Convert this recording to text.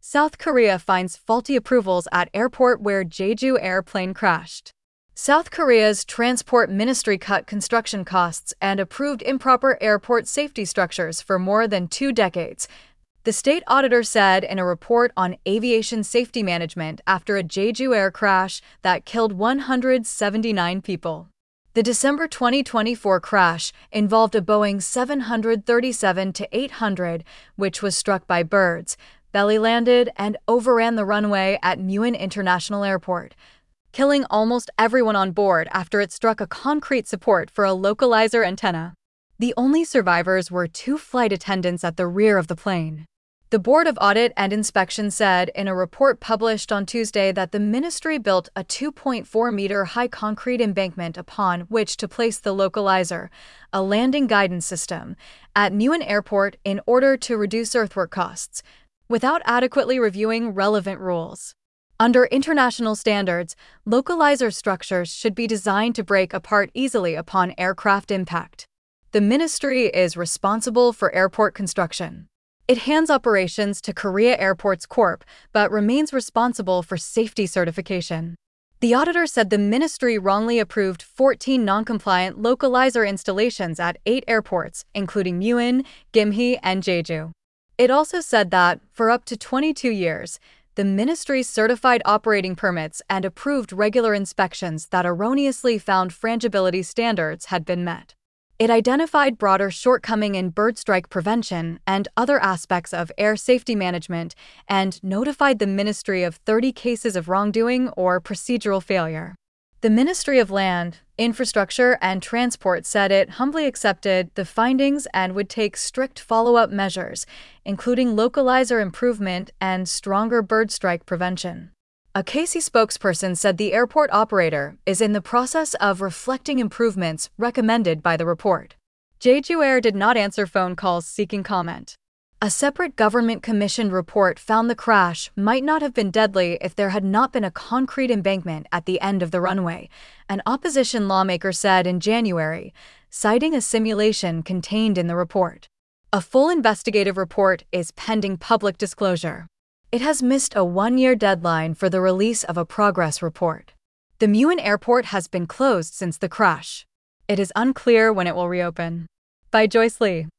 South Korea finds faulty approvals at airport where Jeju airplane crashed. South Korea's transport ministry cut construction costs and approved improper airport safety structures for more than 2 decades, the state auditor said in a report on aviation safety management after a Jeju Air crash that killed 179 people. The December 2024 crash involved a Boeing 737-800, which was struck by birds, belly-landed, and overran the runway at Muin International Airport, killing almost everyone on board after it struck a concrete support for a localizer antenna. The only survivors were 2 flight attendants at the rear of the plane. The Board of Audit and Inspection said in a report published on Tuesday that the ministry built a 2.4-meter-high concrete embankment upon which to place the localizer, a landing guidance system, at Muin Airport in order to reduce earthwork costs, without adequately reviewing relevant rules. Under international standards, localizer structures should be designed to break apart easily upon aircraft impact. The ministry is responsible for airport construction. It hands operations to Korea Airports Corp., but remains responsible for safety certification. The auditor said the ministry wrongly approved 14 non-compliant localizer installations at 8 airports, including Muin, Gimhae, and Jeju. It also said that, for up to 22 years, the ministry certified operating permits and approved regular inspections that erroneously found frangibility standards had been met. It identified broader shortcoming in bird strike prevention and other aspects of air safety management and notified the ministry of 30 cases of wrongdoing or procedural failure. The Ministry of Land, Infrastructure and Transport said it humbly accepted the findings and would take strict follow-up measures, including localizer improvement and stronger bird strike prevention. A KC spokesperson said the airport operator is in the process of reflecting improvements recommended by the report. Jeju Air did not answer phone calls seeking comment. A separate government-commissioned report found the crash might not have been deadly if there had not been a concrete embankment at the end of the runway, an opposition lawmaker said in January, citing a simulation contained in the report. A full investigative report is pending public disclosure. It has missed a 1-year deadline for the release of a progress report. The Muin Airport has been closed since the crash. It is unclear when it will reopen. By Joyce Lee.